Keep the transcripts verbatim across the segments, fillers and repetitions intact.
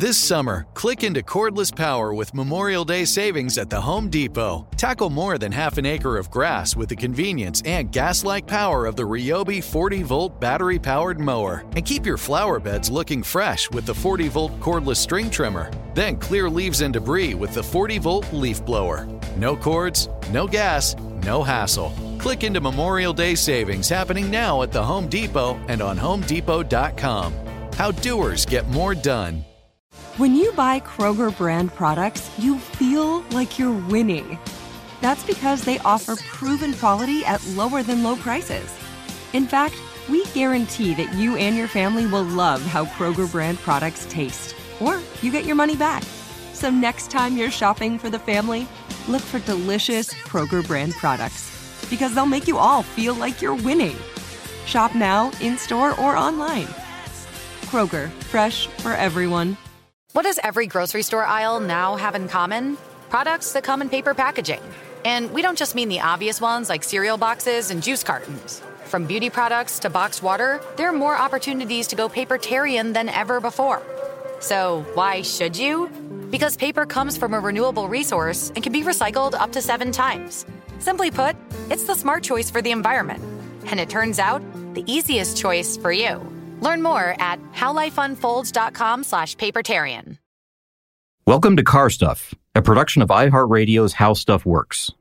This summer, click into cordless power with Memorial Day savings at the Home Depot. Tackle more than half an acre of grass with the convenience and gas-like power of the Ryobi forty-volt battery-powered mower. And keep your flower beds looking fresh with the forty-volt cordless string trimmer. Then clear leaves and debris with the forty-volt leaf blower. No cords, no gas, no hassle. Click into Memorial Day savings happening now at the Home Depot and on home depot dot com. How doers get more done. When you buy Kroger brand products, you feel like you're winning. That's because they offer proven quality at lower than low prices. In fact, we guarantee that you and your family will love how Kroger brand products taste, or you get your money back. So next time you're shopping for the family, look for delicious Kroger brand products, because they'll make you all feel like you're winning. Shop now, in-store, or online. Kroger, fresh for everyone. What does every grocery store aisle now have in common? Products that come in paper packaging. And we don't just mean the obvious ones like cereal boxes and juice cartons. From beauty products to boxed water, there are more opportunities to go papertarian than ever before. So why should you? Because paper comes from a renewable resource and can be recycled up to seven times. Simply put, it's the smart choice for the environment. And it turns out, the easiest choice for you. Learn more at howlifeunfolds.com slash papertarian. Welcome to Car Stuff, a production of iHeartRadio's How Stuff Works.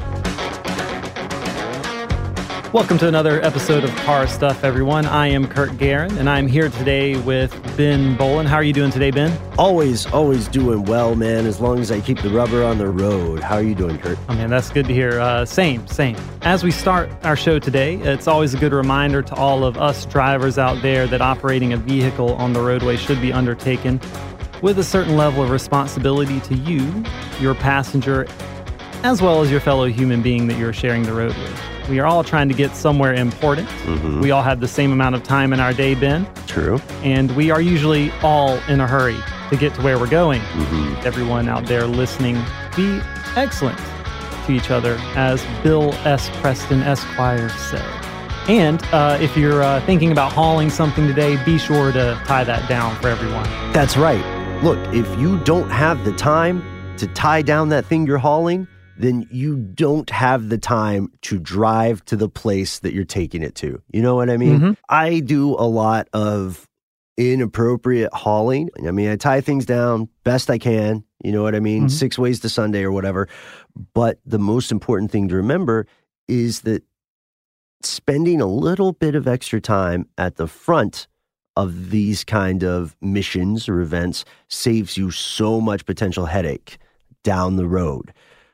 Welcome to another episode of Car Stuff, everyone. I am Kurt Guerin, and I'm here today with Ben Bowlin. How are you doing today, Ben? Always, always doing well, man, as long as I keep the rubber on the road. How are you doing, Kurt? Oh, man, that's good to hear. Uh, same, same. As we start our show today, it's always a good reminder to all of us drivers out there that operating a vehicle on the roadway should be undertaken with a certain level of responsibility to you, your passenger, as well as your fellow human being that you're sharing the road with. We are all trying to get somewhere important. Mm-hmm. We all have the same amount of time in our day, Ben. True. And we are usually all in a hurry to get to where we're going. Mm-hmm. Everyone out there listening, be excellent to each other, as Bill S. Preston, Esquire, said. And uh, if you're uh, thinking about hauling something today, be sure to tie that down for everyone. That's right. Look, if you don't have the time to tie down that thing you're hauling, then you don't have the time to drive to the place that you're taking it to. You know what I mean? Mm-hmm. I do a lot of inappropriate hauling. I mean, I tie things down best I can. You know what I mean? Mm-hmm. Six ways to Sunday or whatever. But the most important thing to remember is that spending a little bit of extra time at the front of these kind of missions or events saves you so much potential headache down the road.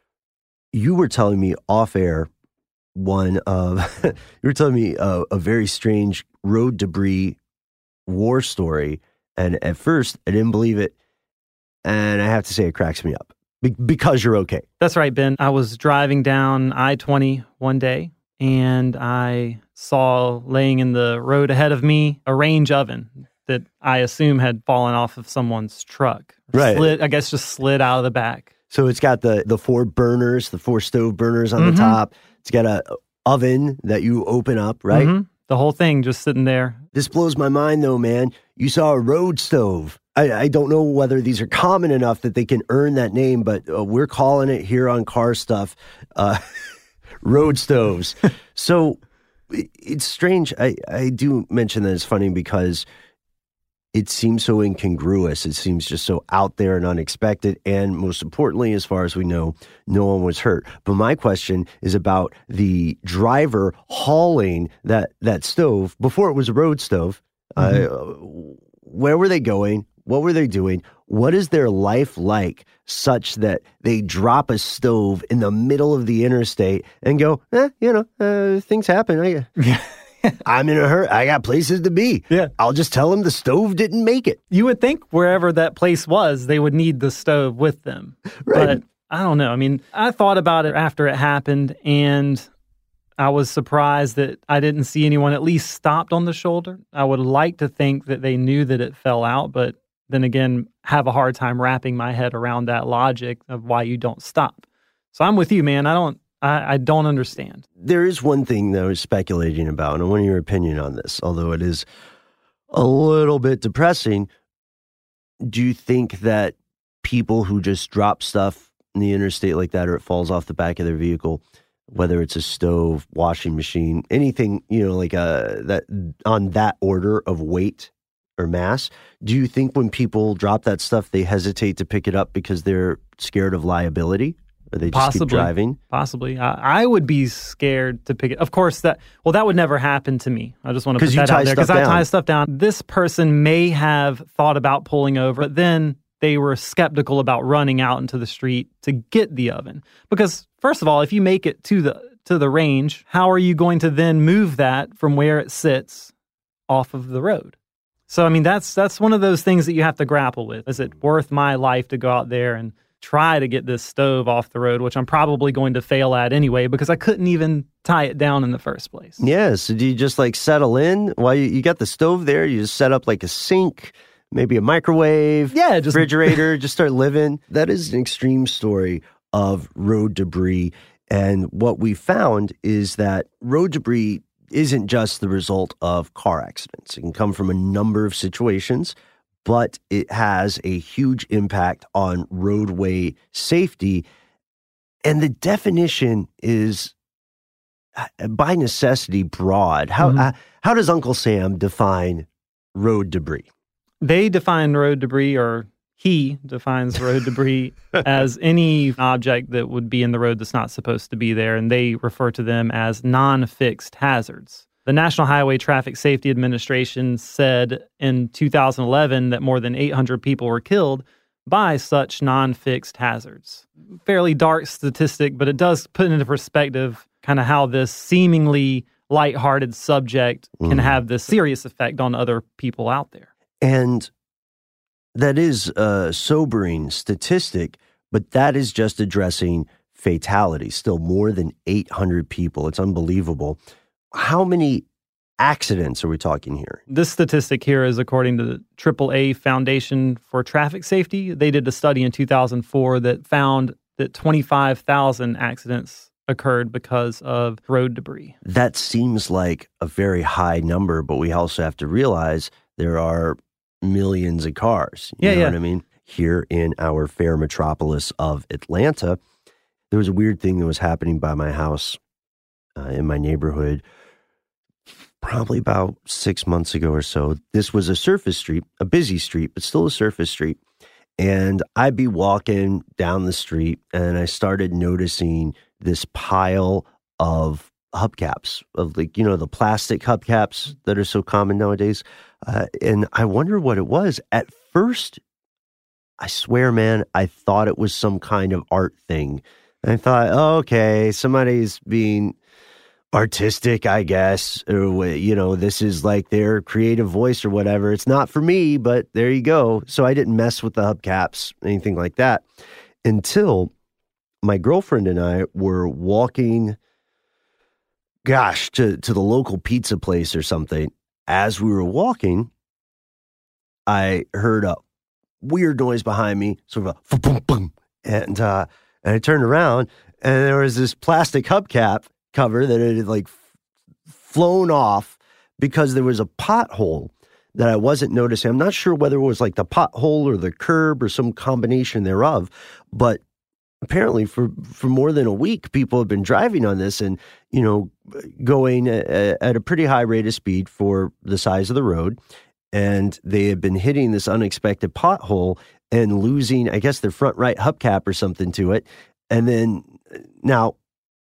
You were telling me off air one of, you were telling me a, a very strange road debris war story. And at first I didn't believe it. And I have to say it cracks me up be- because you're okay. That's right, Ben. I was driving down I twenty one day and I saw laying in the road ahead of me a range oven that I assume had fallen off of someone's truck. Right. Slid, I guess just slid out of the back. So it's got the, the four burners, the four stove burners on mm-hmm. the top. It's got a oven that you open up, right? Mm-hmm. The whole thing just sitting there. This blows my mind, though, man. You saw a road stove. I, I don't know whether these are common enough that they can earn that name, but uh, we're calling it here on Car Stuff, uh, road stoves. So it, it's strange. I, I do mention that it's funny because it seems so incongruous. It seems just so out there and unexpected. And most importantly, as far as we know, no one was hurt. But my question is about the driver hauling that, that stove before it was a road stove. Mm-hmm. Uh, where were they going? What were they doing? What is their life like such that they drop a stove in the middle of the interstate and go, eh, you know, uh, things happen. I, I'm in a hurry. I got places to be. Yeah. I'll just tell them the stove didn't make it. You would think wherever that place was, they would need the stove with them. Right. But I don't know. I mean, I thought about it after it happened, and I was surprised that I didn't see anyone at least stopped on the shoulder. I would like to think that they knew that it fell out, but then again, have a hard time wrapping my head around that logic of why you don't stop. So I'm with you, man. I don't. I, I don't understand. There is one thing that I was speculating about, and I want your opinion on this, although it is a little bit depressing. do you think that people who just drop stuff in the interstate like that, or it falls off the back of their vehicle, whether it's a stove, washing machine, anything, you know, like a, that on that order of weight or mass, do you think when people drop that stuff, they hesitate to pick it up because they're scared of liability? Or they just Possibly. keep driving? Possibly. I, I would be scared to pick it. Of course, that, well, that would never happen to me. I just want to put that out there. Because I tie stuff down. This person may have thought about pulling over, but then they were skeptical about running out into the street to get the oven. Because first of all, if you make it to the to the range, how are you going to then move that from where it sits off of the road? So, I mean, that's that's one of those things that you have to grapple with. Is it worth my life to go out there and try to get this stove off the road, which I'm probably going to fail at anyway because I couldn't even tie it down in the first place? Yeah, so do you just like settle in? While you, you got the stove there, you just set up like a sink, maybe a microwave, yeah, just refrigerator, just start living. That is an extreme story of road debris. And what we found is that road debris isn't just the result of car accidents. It can come from a number of situations, but it has a huge impact on roadway safety. And the definition is, by necessity, broad. How mm-hmm. uh, how does Uncle Sam define road debris? They define road debris, or he defines road debris as any object that would be in the road that's not supposed to be there, and they refer to them as non-fixed hazards. The National Highway Traffic Safety Administration said in two thousand eleven that more than eight hundred people were killed by such non-fixed hazards. Fairly dark statistic, but it does put into perspective kind of how this seemingly lighthearted subject mm. can have this serious effect on other people out there. And that is a sobering statistic, but that is just addressing fatalities. Still more than eight hundred people. It's unbelievable. How many accidents are we talking here? This statistic here is according to the triple A Foundation for Traffic Safety. They did a study in two thousand four that found that twenty-five thousand accidents occurred because of road debris. That seems like a very high number, but we also have to realize there are millions of cars. You yeah, know yeah. what I mean? Here in our fair metropolis of Atlanta, there was a weird thing that was happening by my house uh, in my neighborhood probably about six months ago or so. This was a surface street, a busy street, but still a surface street. And I'd be walking down the street and I started noticing this pile of hubcaps, of like, you know, the plastic hubcaps that are so common nowadays. Uh, and I wonder what it was. At first, I swear, man, I thought it was some kind of art thing. And I thought, oh, okay, somebody's being artistic, I guess, or, you know, this is like their creative voice or whatever. It's not for me, but there you go. So I didn't mess with the hubcaps, anything like that, until my girlfriend and I were walking, gosh, to, to the local pizza place or something. As we were walking, I heard a weird noise behind me, sort of a boom, boom, and, uh, and I turned around, and there was this plastic hubcap cover that had like flown off because there was a pothole that I wasn't noticing. I'm not sure whether it was like the pothole or the curb or some combination thereof, but apparently for, for more than a week, people have been driving on this and, you know, going a, at a pretty high rate of speed for the size of the road. And they have been hitting this unexpected pothole and losing, I guess, their front right hubcap or something to it. And then now,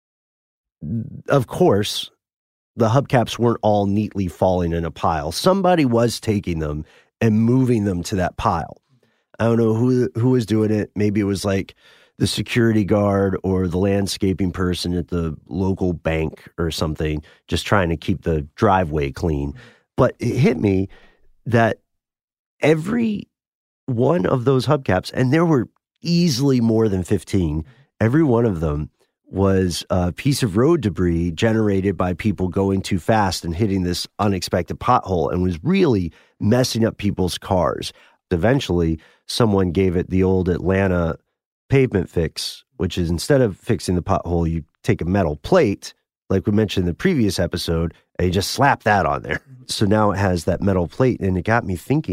of course, the hubcaps weren't all neatly falling in a pile. Somebody was taking them and moving them to that pile. I don't know who who was doing it. Maybe it was like the security guard or the landscaping person at the local bank or something, just trying to keep the driveway clean. But it hit me that every one of those hubcaps, and there were easily more than fifteen, every one of them was a piece of road debris generated by people going too fast and hitting this unexpected pothole and was really messing up people's cars. Eventually, someone gave it the old Atlanta pavement fix, which is instead of fixing the pothole, you take a metal plate, like we mentioned in the previous episode, and you just slap that on there. So now it has that metal plate, and it got me thinking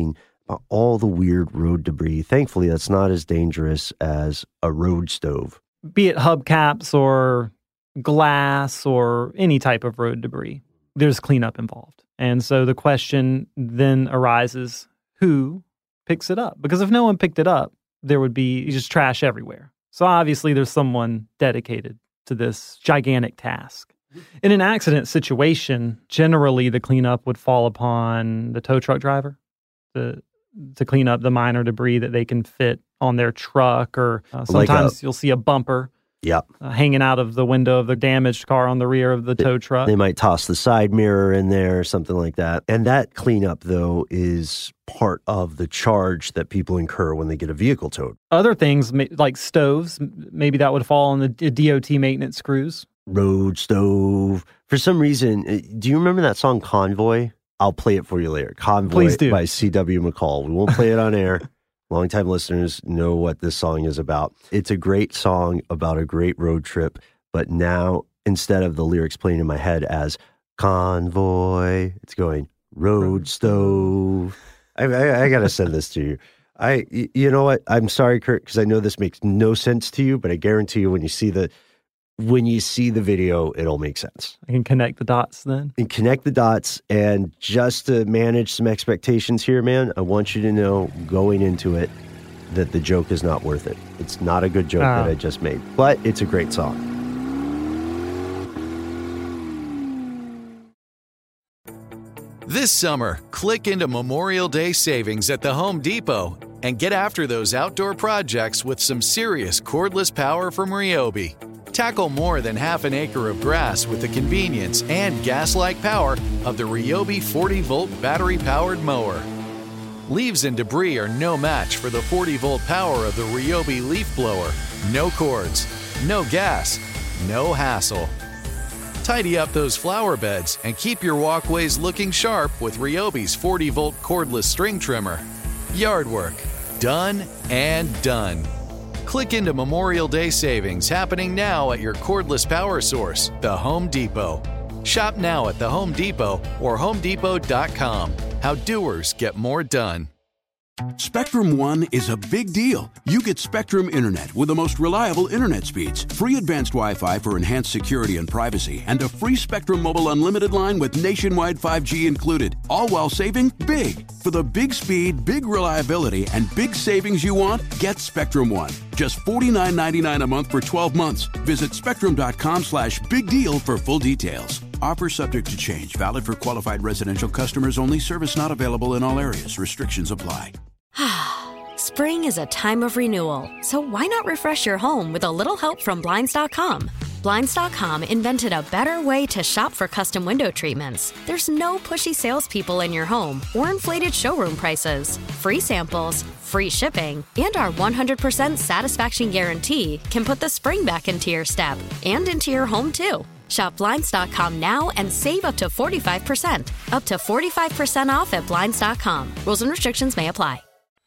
all the weird road debris. Thankfully, that's not as dangerous as a road stove. Be it hubcaps or glass or any type of road debris, there's cleanup involved. And so the question then arises, who picks it up? Because if no one picked it up, there would be just trash everywhere. So obviously there's someone dedicated to this gigantic task. In an accident situation, generally the cleanup would fall upon the tow truck driver to, to clean up the minor debris that they can fit on their truck, or uh, sometimes like a, you'll see a bumper yep. uh, hanging out of the window of the damaged car on the rear of the tow truck. They might toss the side mirror in there or something like that. And that cleanup, though, is part of the charge that people incur when they get a vehicle towed. Other things like stoves, maybe that would fall on the D O T maintenance crews. Road stove. For some reason, do you remember that song Convoy? I'll play it for you later. Convoy Please do. By C W McCall. We won't play it on air. Longtime listeners know what this song is about. It's a great song about a great road trip, but now instead of the lyrics playing in my head as convoy, it's going road stove. I, I, I got to send this to you. I, you know what? I'm sorry, Kurt, because I know this makes no sense to you, but I guarantee you when you see the when you see the video, it'll make sense. I can connect the dots then. And connect the dots. And just to manage some expectations here, man, I want you to know going into it that the joke is not worth it. It's not a good joke oh. that I just made, but it's a great song. This summer, click into Memorial Day savings at the Home Depot and get after those outdoor projects with some serious cordless power from Ryobi. Tackle more than half an acre of grass with the convenience and gas-like power of the Ryobi forty volt battery-powered mower. Leaves and debris are no match for the forty volt power of the Ryobi leaf blower. No cords, no gas, no hassle. Tidy up those flower beds and keep your walkways looking sharp with Ryobi's forty volt cordless string trimmer. Yard work, done and done. Click into Memorial Day savings happening now at your cordless power source, the Home Depot. Shop now at the Home Depot or home depot dot com. How doers get more done. Spectrum One is a big deal. You get Spectrum Internet with the most reliable internet speeds, free advanced Wi-Fi for enhanced security and privacy, and a free Spectrum Mobile Unlimited line with nationwide five G included, all while saving big. For the big speed, big reliability, and big savings you want, get Spectrum One. Just forty-nine ninety-nine a month for twelve months. Visit spectrum.com slash big deal for full details. Offer subject to change. Valid for qualified residential customers only. Service not available in all areas. Restrictions apply. Spring is a time of renewal, so why not refresh your home with a little help from Blinds dot com? Blinds dot com invented a better way to shop for custom window treatments. There's no pushy salespeople in your home or inflated showroom prices. Free samples, free shipping, and our one hundred percent satisfaction guarantee can put the spring back into your step and into your home, too. Shop Blinds dot com now and save up to forty-five percent. Up to forty-five percent off at Blinds dot com. Rules and restrictions may apply.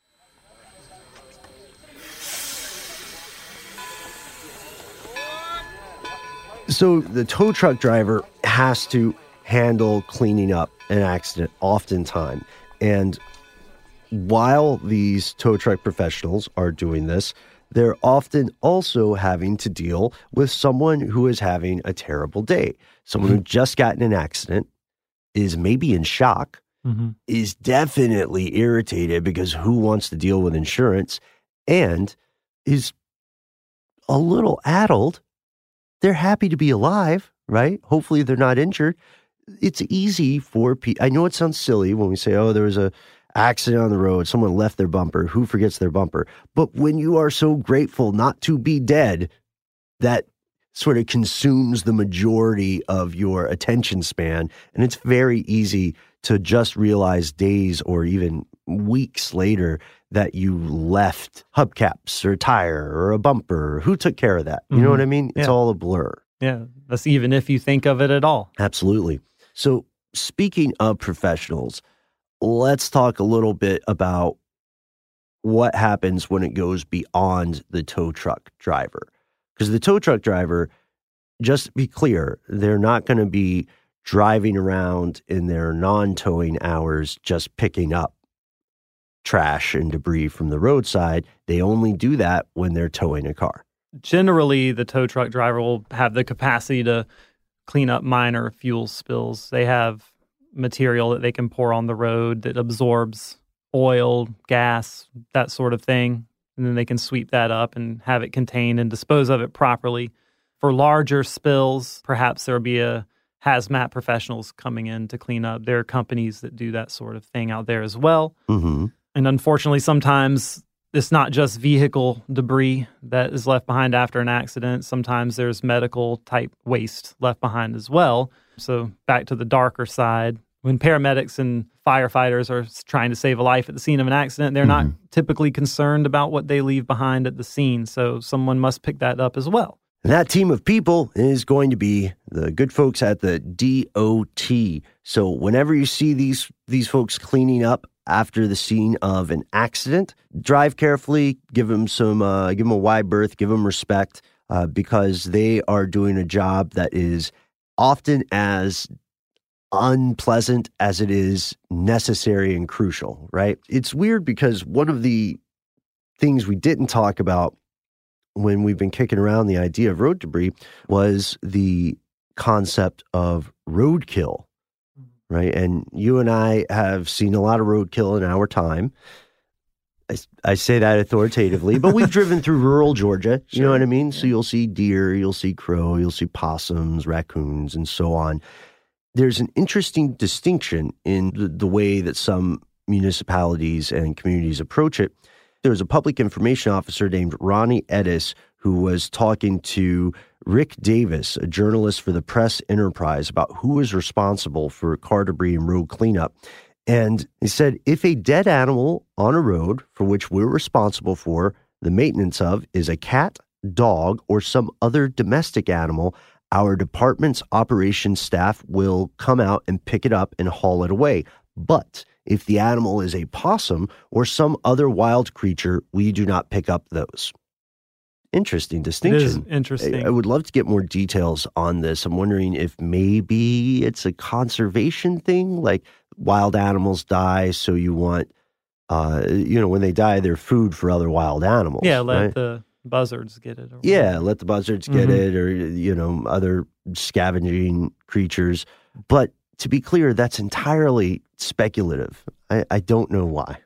So the tow truck driver has to handle cleaning up an accident oftentimes. And while these tow truck professionals are doing this, they're often also having to deal with someone who is having a terrible day. Someone mm-hmm. who just got in an accident, is maybe in shock, mm-hmm. is definitely irritated because who wants to deal with insurance, and is a little addled. They're happy to be alive, right? Hopefully they're not injured. It's easy for people. I know it sounds silly when we say, oh, there was a accident on the road, someone left their bumper, who forgets their bumper? But when you are so grateful not to be dead, that sort of consumes the majority of your attention span. And it's very easy to just realize days or even weeks later that you left hubcaps or a tire or a bumper. Who took care of that? You mm-hmm. know what I mean? It's yeah. all a blur. Yeah, that's even if you think of it at all. Absolutely. So speaking of professionals, let's talk a little bit about what happens when it goes beyond the tow truck driver. Because the tow truck driver, just to be clear, they're not going to be driving around in their non-towing hours just picking up trash and debris from the roadside. They only do that when they're towing a car. Generally, the tow truck driver will have the capacity to clean up minor fuel spills. They have material that they can pour on the road that absorbs oil, gas, that sort of thing. And then they can sweep that up and have it contained and dispose of it properly. For larger spills, perhaps there'll be a hazmat professionals coming in to clean up. There are companies that do that sort of thing out there as well. Mm-hmm. And unfortunately, sometimes it's not just vehicle debris that is left behind after an accident. Sometimes there's medical type waste left behind as well. So back to the darker side, when paramedics and firefighters are trying to save a life at the scene of an accident, they're Mm-hmm. not typically concerned about what they leave behind at the scene. So someone must pick that up as well. And that team of people is going to be the good folks at the D O T. So whenever you see these these folks cleaning up after the scene of an accident, drive carefully, give them some, uh, give them a wide berth, give them respect, uh, because they are doing a job that is often as unpleasant as it is necessary and crucial, right? It's weird because one of the things we didn't talk about when we've been kicking around the idea of road debris was the concept of roadkill, right? And you and I have seen a lot of roadkill in our time. I, I say that authoritatively, but we've driven through rural Georgia, you Sure. know what I mean? So you'll see deer, you'll see crow, you'll see possums, raccoons, and so on. There's an interesting distinction in the, the way that some municipalities and communities approach it. There was a public information officer named Ronnie Edis who was talking to Rick Davis, a journalist for the Press Enterprise, about who is responsible for car debris and road cleanup. And he said, if a dead animal on a road for which we're responsible for the maintenance of is a cat, dog, or some other domestic animal, our department's operations staff will come out and pick it up and haul it away. But if the animal is a possum or some other wild creature, we do not pick up those. Interesting distinction. It is interesting. I, I would love to get more details on this. I'm wondering if maybe it's a conservation thing, like wild animals die, so you want, uh, you know, when they die, they're food for other wild animals. Yeah, let right? the buzzards get it. Or Yeah, let the buzzards get Mhm. it, or, you know, other scavenging creatures. But to be clear, that's entirely speculative. I, I don't know why.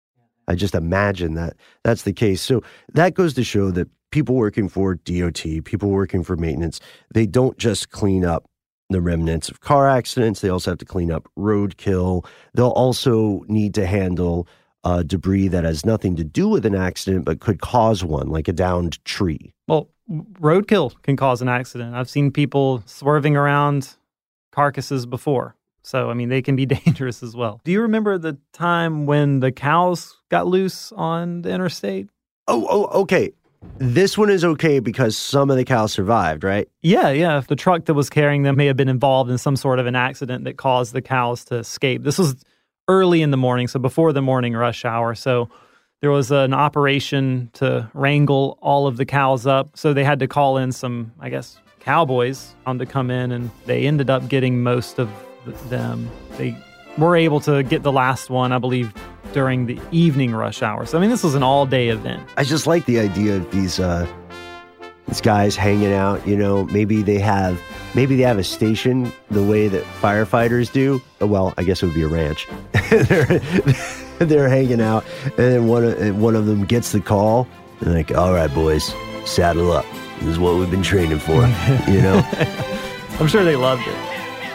I just imagine that that's the case. So that goes to show that people working for D O T, people working for maintenance, they don't just clean up the remnants of car accidents. They also have to clean up roadkill. They'll also need to handle uh, debris that has nothing to do with an accident but could cause one, like a downed tree. Well, roadkill can cause an accident. I've seen people swerving around carcasses before. So, I mean, they can be dangerous as well. Do you remember the time when the cows got loose on the interstate? Oh, oh, okay. This one is okay because some of the cows survived, right? Yeah, yeah. The truck that was carrying them may have been involved in some sort of an accident that caused the cows to escape. This was early in the morning, so before the morning rush hour. So there was an operation to wrangle all of the cows up. So they had to call in some, I guess, cowboys on to come in, and they ended up getting most of them. They were able to get the last one, I believe, during the evening rush hour. So, I mean, this was an all-day event. I just like the idea of these uh, these guys hanging out. You know, maybe they have maybe they have a station the way that firefighters do. Well, I guess it would be a ranch. they're, they're hanging out, and then one of, one of them gets the call. And like, all right, boys, saddle up. This is what we've been training for. You know, I'm sure they loved it.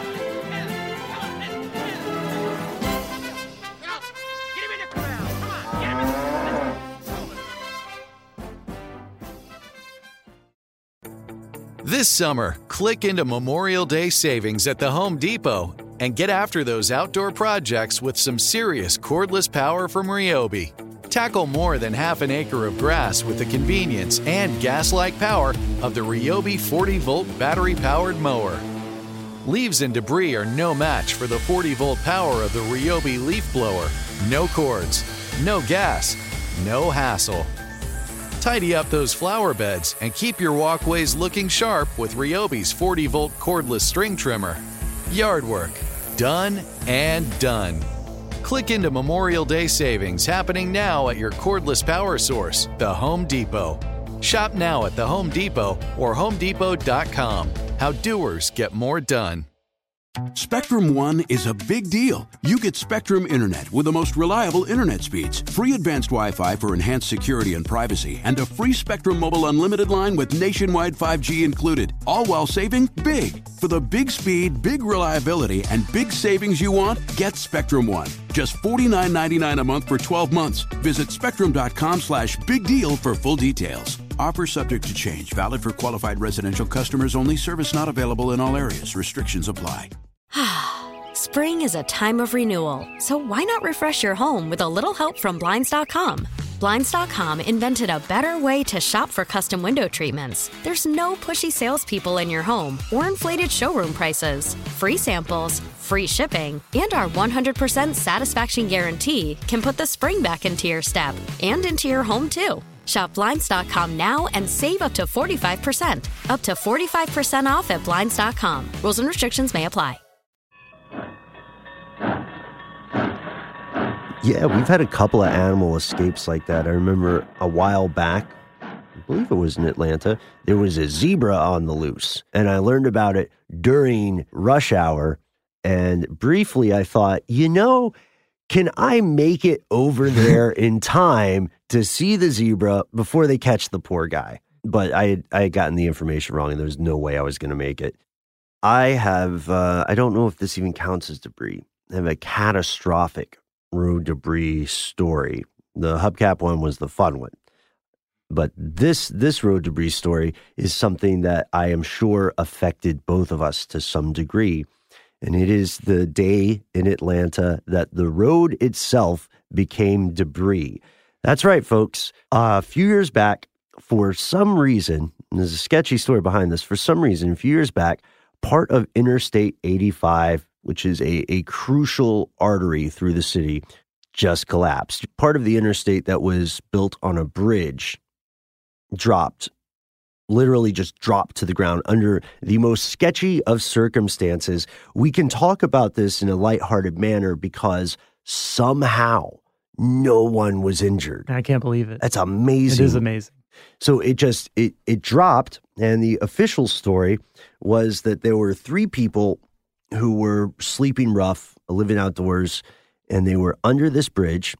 This summer, click into Memorial Day savings at the Home Depot and get after those outdoor projects with some serious cordless power from Ryobi. Tackle more than half an acre of grass with the convenience and gas-like power of the Ryobi forty volt battery-powered mower. Leaves and debris are no match for the forty volt power of the Ryobi leaf blower. No cords, no gas, no hassle. Tidy up those flower beds and keep your walkways looking sharp with Ryobi's forty volt cordless string trimmer. Yard work, done and done. Click into Memorial Day savings happening now at your cordless power source, the Home Depot. Shop now at the Home Depot or home depot dot com. How doers get more done. Spectrum One is a big deal. You get Spectrum Internet with the most reliable internet speeds, free advanced Wi-Fi for enhanced security and privacy, and a free Spectrum Mobile Unlimited line with nationwide five G included, all while saving big. For the big speed, big reliability, and big savings you want, get Spectrum One. Just forty-nine ninety-nine a month for twelve months. Visit spectrum.com slash big deal for full details. Offer subject to change. Valid for qualified residential customers only. Service not available in all areas. Restrictions apply. Spring is a time of renewal, so why not refresh your home with a little help from Blinds dot com? Blinds dot com invented a better way to shop for custom window treatments. There's no pushy salespeople in your home or inflated showroom prices. Free samples, free shipping, and our one hundred percent satisfaction guarantee can put the spring back into your step and into your home, too. Shop Blinds dot com now and save up to forty-five percent. Up to forty-five percent off at Blinds dot com. Rules and restrictions may apply. Yeah, we've had a couple of animal escapes like that. I remember a while back, I believe it was in Atlanta, there was a zebra on the loose. And I learned about it during rush hour. And briefly I thought, you know, can I make it over there in time to see the zebra before they catch the poor guy? But I had, I had gotten the information wrong and there was no way I was going to make it. I have, uh, I don't know if this even counts as debris. I have a catastrophic road debris story. The hubcap one was the fun one. But this this road debris story is something that I am sure affected both of us to some degree. And it is the day in Atlanta that the road itself became debris. That's right, folks. Uh, a few years back, for some reason, and there's a sketchy story behind this, for some reason, a few years back, part of Interstate eighty-five, which is a, a crucial artery through the city, just collapsed. Part of the interstate that was built on a bridge dropped, literally just dropped to the ground under the most sketchy of circumstances. We can talk about this in a lighthearted manner because somehow no one was injured. I can't believe it. That's amazing. It is amazing. So it just, it, it dropped, and the official story was that there were three people who were sleeping rough, living outdoors, and they were under this bridge,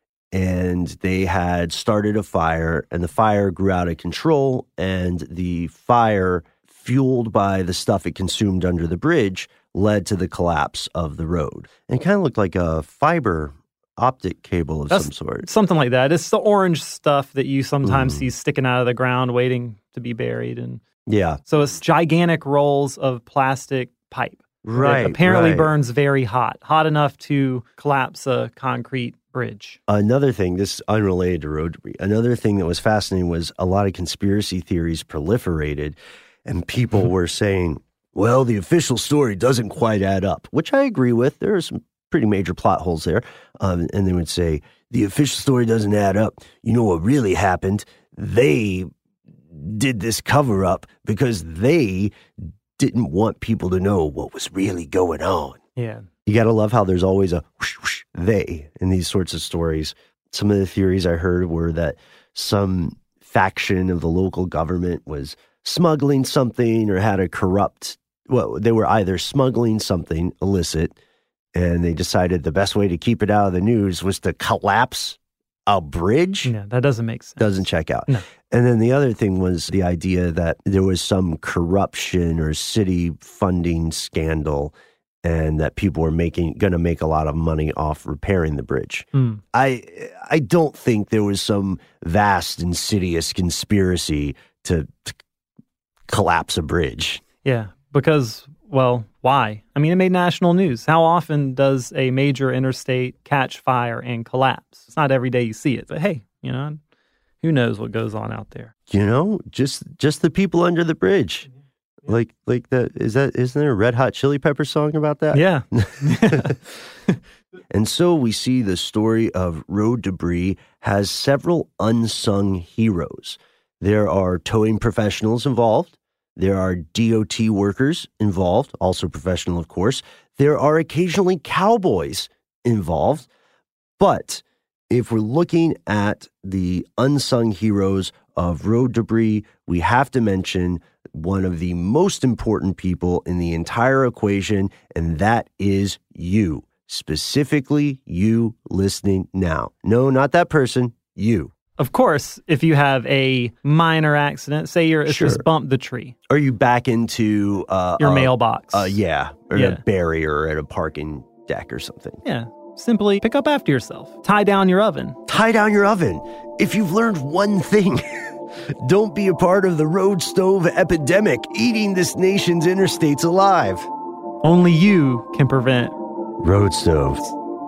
and they had started a fire, and the fire grew out of control, and the fire, fueled by the stuff it consumed under the bridge, led to the collapse of the road. And it kind of looked like a fiber optic cable of That's some sort. Something like that. It's the orange stuff that you sometimes Mm. see sticking out of the ground waiting to be buried. And Yeah. so it's gigantic rolls of plastic pipe. Right. It apparently right. burns very hot, hot enough to collapse a concrete bridge. Another thing, this is unrelated to road debris. Another thing that was fascinating was a lot of conspiracy theories proliferated, and people were saying, well, the official story doesn't quite add up, which I agree with. There are some pretty major plot holes there. Um, and they would say, the official story doesn't add up. You know what really happened? They did this cover up because they didn't want people to know what was really going on. Yeah. You got to love how there's always a whoosh, whoosh, they in these sorts of stories. Some of the theories I heard were that some faction of the local government was smuggling something or had a corrupt, well, they were either smuggling something illicit, and they decided the best way to keep it out of the news was to collapse a bridge. Yeah, that doesn't make sense. Doesn't check out. No. And then the other thing was the idea that there was some corruption or city funding scandal, and that people were making going to make a lot of money off repairing the bridge. Mm. I I don't think there was some vast insidious conspiracy to, to collapse a bridge. Yeah, because, well, why? I mean, it made national news. How often does a major interstate catch fire and collapse? It's not every day you see it, but hey, you know, who knows what goes on out there? You know, just just the people under the bridge. Yeah. Like like that is that isn't there a Red Hot Chili Pepper song about that? Yeah. And so we see the story of road debris has several unsung heroes. There are towing professionals involved. There are D O T workers involved, also professional, of course. There are occasionally cowboys involved. But if we're looking at the unsung heroes of road debris, we have to mention one of the most important people in the entire equation, and that is you. Specifically, you listening now. No, not that person, you. Of course, if you have a minor accident, say you're it's Sure. just bumped the tree. Or you back into uh, Your uh, mailbox. Uh, yeah, or Yeah. a barrier at a parking deck or something. Yeah. Simply pick up after yourself. Tie down your oven. Tie down your oven. If you've learned one thing, don't be a part of the road stove epidemic eating this nation's interstates alive. Only you can prevent road stoves.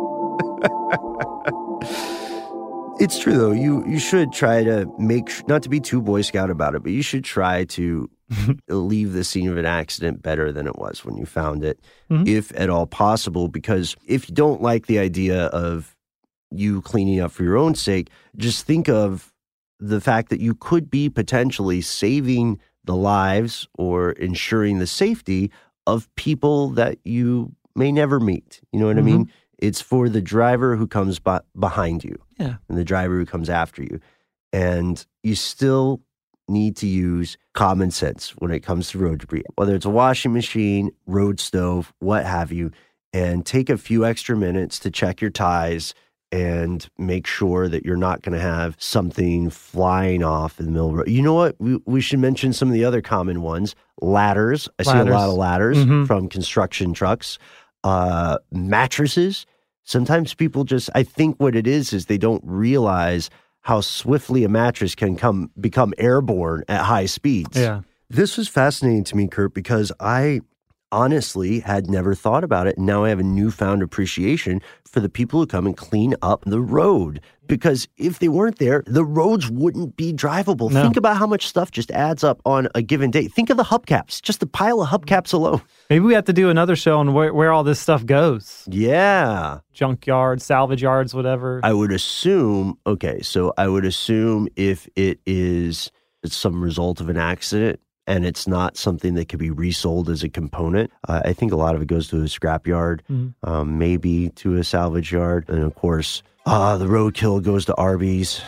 It's true, though. You you should try to make, not to be too Boy Scout about it, but you should try to leave the scene of an accident better than it was when you found it, mm-hmm. if at all possible. Because if you don't like the idea of you cleaning up for your own sake, just think of the fact that you could be potentially saving the lives or ensuring the safety of people that you may never meet. You know what mm-hmm. I mean? It's for the driver who comes by, behind you, yeah, and the driver who comes after you. And you still need to use common sense when it comes to road debris, whether it's a washing machine, road stove, what have you, and take a few extra minutes to check your ties and make sure that you're not going to have something flying off in the middle of the road. You know what? We, we should mention some of the other common ones. Ladders. I ladders. see a lot of ladders mm-hmm. from construction trucks. Uh, mattresses. Sometimes people just, I think what it is, is they don't realize how swiftly a mattress can come become airborne at high speeds. Yeah. This was fascinating to me, Kurt, because I honestly had never thought about it. And now I have a newfound appreciation for the people who come and clean up the road. Because if they weren't there, the roads wouldn't be drivable. No. Think about how much stuff just adds up on a given day. Think of the hubcaps, just the pile of hubcaps alone. Maybe we have to do another show on where, where all this stuff goes. Yeah. Junkyards, salvage yards, whatever. I would assume, okay, so I would assume if it is it's some result of an accident and it's not something that could be resold as a component, uh, I think a lot of it goes to a scrapyard, mm-hmm. um, maybe to a salvage yard. And of course, uh, the roadkill goes to Arby's.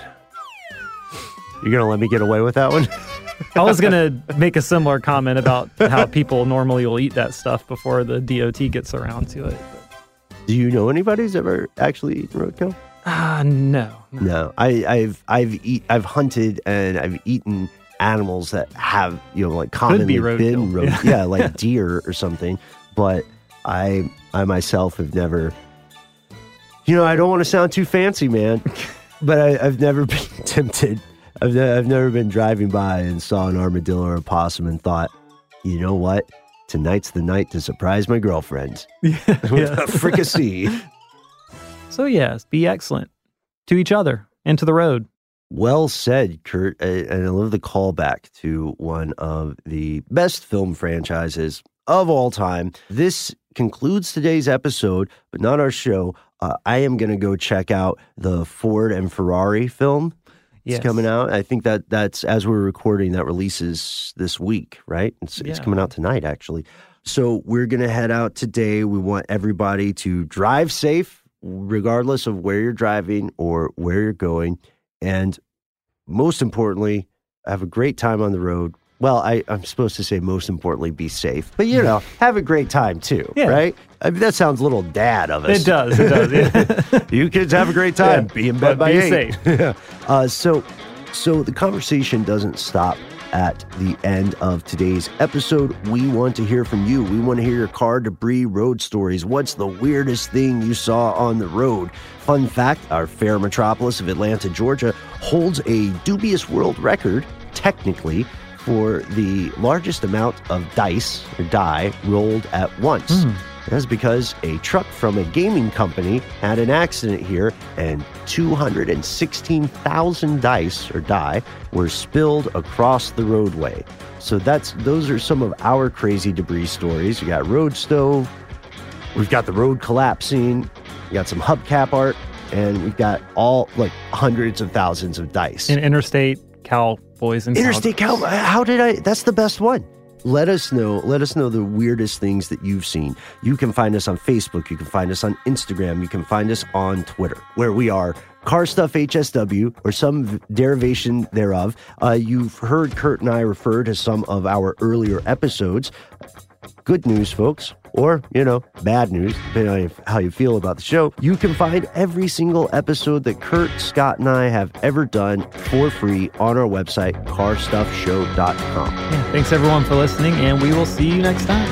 You're going to let me get away with that one? I was going to make a similar comment about how people normally will eat that stuff before the D O T gets around to it. Do you know anybody who's ever actually eaten roadkill? Ah, uh, no, no. No, I, I've I've eat, I've hunted and I've eaten animals that have, you know, like commonly be been road, yeah. yeah, like deer or something. But I I myself have never. You know, I don't want to sound too fancy, man, but I, I've never been tempted. I've, I've never been driving by and saw an armadillo or a possum and thought, you know what? Tonight's the night to surprise my girlfriend yeah, with yeah. a fricassee. So yes, be excellent to each other and to the road. Well said, Kurt. And I love the callback to one of the best film franchises of all time. This concludes today's episode, but not our show. Uh, I am going to go check out the Ford and Ferrari film. It's yes. coming out. I think that that's, as we're recording, that releases this week, right? It's, yeah. it's coming out tonight, actually. So we're going to head out today. We want everybody to drive safe, regardless of where you're driving or where you're going. And most importantly, have a great time on the road. Well, I, I'm supposed to say most importantly, be safe. But, you know, have a great time, too, yeah. right? I mean, that sounds a little dad of us. It does. It does. Yeah. You kids have a great time. Yeah. Be in bed but by be eight. safe. uh, so, so the conversation doesn't stop at the end of today's episode. We want to hear from you. We want to hear your car debris road stories. What's the weirdest thing you saw on the road? Fun fact, our fair metropolis of Atlanta, Georgia, holds a dubious world record, technically, for the largest amount of dice or die rolled at once. Mm. That's because a truck from a gaming company had an accident here and two hundred sixteen thousand dice or die were spilled across the roadway. So that's those are some of our crazy debris stories. We got road stove, we've got the road collapsing, we got some hubcap art, and we've got all like hundreds of thousands of dice. In interstate cowboys and interstate cow. How did I? That's the best one. Let us know. Let us know the weirdest things that you've seen. You can find us on Facebook. You can find us on Instagram. You can find us on Twitter, where we are Car Stuff H S W or some derivation thereof. Uh, you've heard Kurt and I refer to some of our earlier episodes. Good news, folks, or, you know, bad news, depending on how you feel about the show. You can find every single episode that Kurt, Scott, and I have ever done for free on our website, car stuff show dot com. Yeah, thanks, everyone, for listening, and we will see you next time.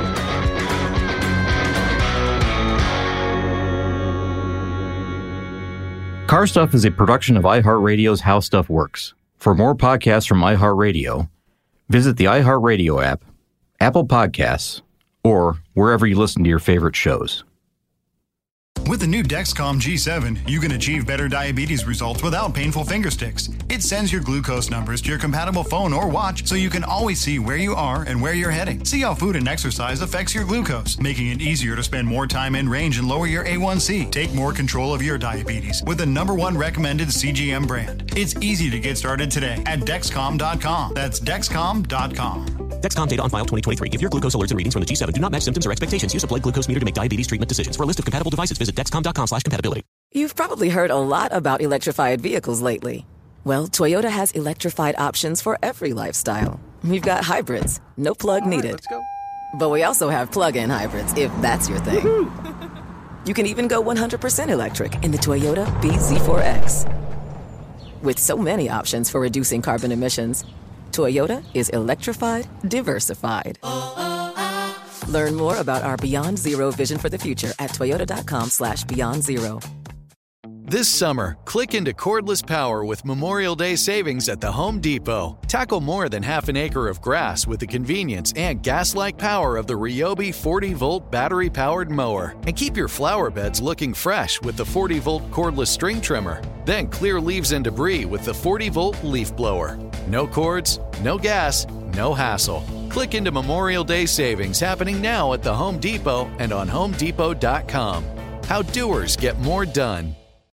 Car Stuff is a production of iHeartRadio's How Stuff Works. For more podcasts from iHeartRadio, visit the iHeartRadio app, Apple Podcasts, or wherever you listen to your favorite shows. With the new Dexcom G seven, you can achieve better diabetes results without painful finger sticks. It sends your glucose numbers to your compatible phone or watch so you can always see where you are and where you're heading. See how food and exercise affects your glucose, making it easier to spend more time in range and lower your A one C. Take more control of your diabetes with the number one recommended C G M brand. It's easy to get started today at Dexcom dot com. That's Dexcom dot com. Dexcom data on file twenty twenty-three. If your glucose alerts and readings from the G seven do not match symptoms or expectations, use a blood glucose meter to make diabetes treatment decisions. For a list of compatible devices, visit Dexcom dot com slash compatibility. You've probably heard a lot about electrified vehicles lately. Well, Toyota has electrified options for every lifestyle. We've got hybrids, no plug needed. Right, let's go. But we also have plug-in hybrids, if that's your thing. Woo-hoo. You can even go one hundred percent electric in the Toyota B Z four X. With so many options for reducing carbon emissions, Toyota is electrified, diversified. Learn more about our Beyond Zero vision for the future at toyota dot com slash beyond zero. This summer, click into cordless power with Memorial Day savings at the Home Depot. Tackle more than half an acre of grass with the convenience and gas-like power of the Ryobi forty volt battery-powered mower. And keep your flower beds looking fresh with the forty volt cordless string trimmer. Then clear leaves and debris with the forty volt leaf blower. No cords, no gas, no hassle. Click into Memorial Day savings happening now at the Home Depot and on home depot dot com. How doers get more done.